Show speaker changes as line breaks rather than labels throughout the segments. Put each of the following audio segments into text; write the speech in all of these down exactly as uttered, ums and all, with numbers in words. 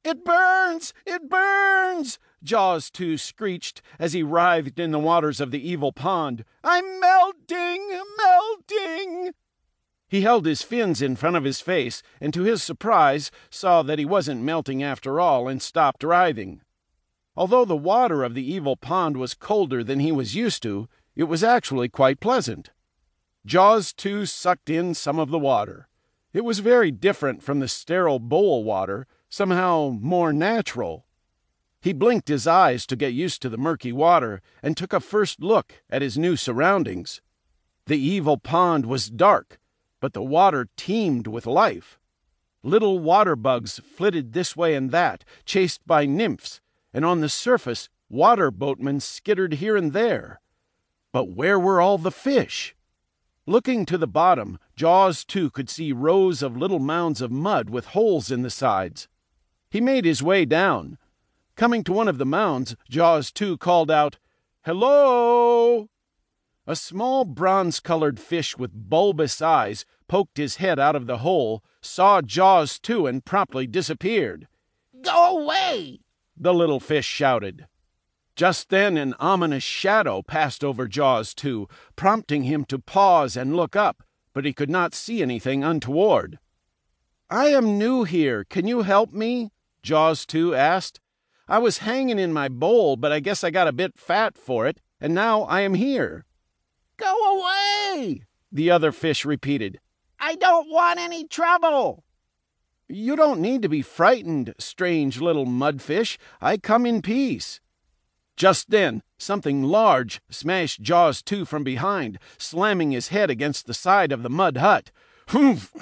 It burns! It burns! Jaws two screeched as he writhed in the waters of the evil pond. I'm melting! Melting! He held his fins in front of his face, and to his surprise saw that he wasn't melting after all, and stopped writhing. Although the water of the evil pond was colder than he was used to, it was actually quite pleasant. Jaws two sucked in some of the water. It was very different from the sterile bowl water, somehow more natural. He blinked his eyes to get used to the murky water, and took a first look at his new surroundings. The evil pond was dark, but the water teemed with life. Little water bugs flitted this way and that, chased by nymphs, and on the surface water boatmen skittered here and there. But where were all the fish? Looking to the bottom, Jaws two could see rows of little mounds of mud with holes in the sides. He made his way down. Coming to one of the mounds, Jaws two called out, "Hello!" A small bronze-colored fish with bulbous eyes poked his head out of the hole, saw Jaws two, and promptly disappeared.
"Go away!"
the little fish shouted. Just then an ominous shadow passed over Jaws two, prompting him to pause and look up, but he could not see anything untoward. "I am new here. Can you help me?" Jaws two asked. "I was hanging in my bowl, but I guess I got a bit fat for it, and now I am here."
"Go away!"
the other fish repeated.
"I don't want any trouble."
"You don't need to be frightened, strange little mudfish. I come in peace." Just then, something large smashed Jaws two from behind, slamming his head against the side of the mud hut. Humph!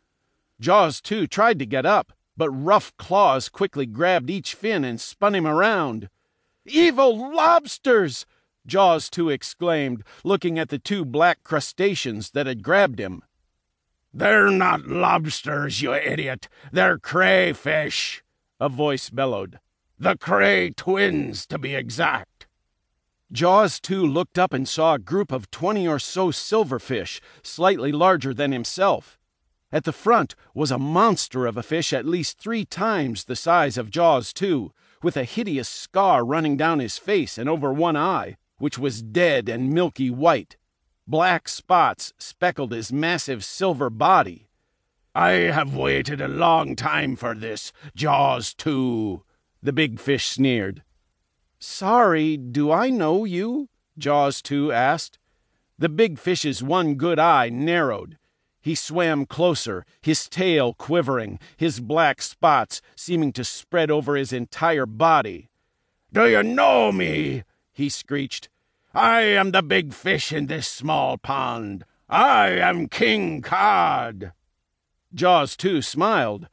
Jaws two tried to get up, but rough claws quickly grabbed each fin and spun him around. "Evil lobsters!" Jaws two exclaimed, looking at the two black crustaceans that had grabbed him.
"They're not lobsters, you idiot. They're crayfish," a voice bellowed. "The Cray twins, to be exact."
Jaws two looked up and saw a group of twenty or so silverfish, slightly larger than himself. At the front was a monster of a fish at least three times the size of Jaws two, with a hideous scar running down his face and over one eye, which was dead and milky white. Black spots speckled his massive silver body.
"I have waited a long time for this, Jaws two," the big fish sneered.
"Sorry, do I know you?" Jaws two asked. The big fish's one good eye narrowed. He swam closer, his tail quivering, his black spots seeming to spread over his entire body.
"Do you know me?" he screeched. "I am the big fish in this small pond. I am King Cod."
Jaws two smiled.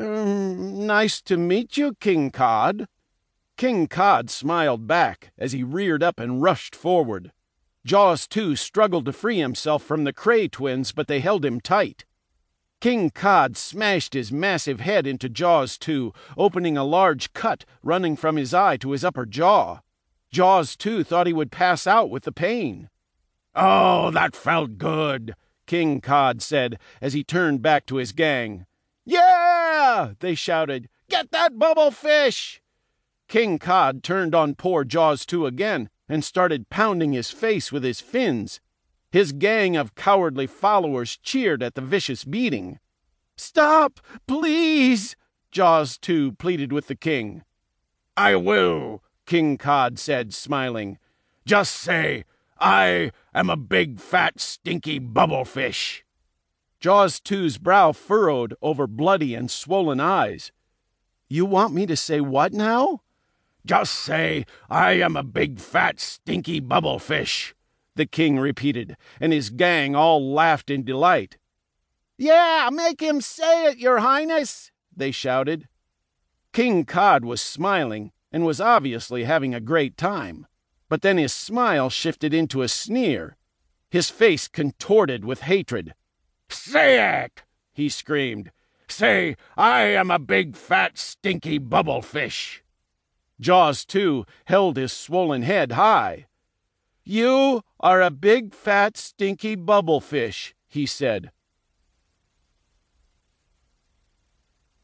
Um, nice to meet you, King Cod." King Cod smiled back as he reared up and rushed forward. Jaws two struggled to free himself from the Cray twins, but they held him tight. King Cod smashed his massive head into Jaws two, opening a large cut running from his eye to his upper jaw. Jaws two thought he would pass out with the pain.
"Oh, that felt good,"
King Cod said as he turned back to his gang. "Yeah!" they shouted. "Get that bubble fish!" King Cod turned on poor Jaws two again and started pounding his face with his fins. His gang of cowardly followers cheered at the vicious beating. "Stop, please!" Jaws two pleaded with the king.
"I will," King Cod said, smiling. "Just say, I am a big, fat, stinky bubblefish."
Jaws two's brow furrowed over bloody and swollen eyes. "You want me to say what now?"
"Just say, I am a big, fat, stinky bubblefish," the king repeated, and his gang all laughed in delight.
"Yeah, make him say it, your highness," they shouted.
King Cod was smiling and was obviously having a great time, but then his smile shifted into a sneer. His face contorted with hatred.
"Say it!" he screamed. "Say, I am a big, fat, stinky bubblefish."
Jaws two held his swollen head high. "You are a big, fat, stinky bubblefish," he said.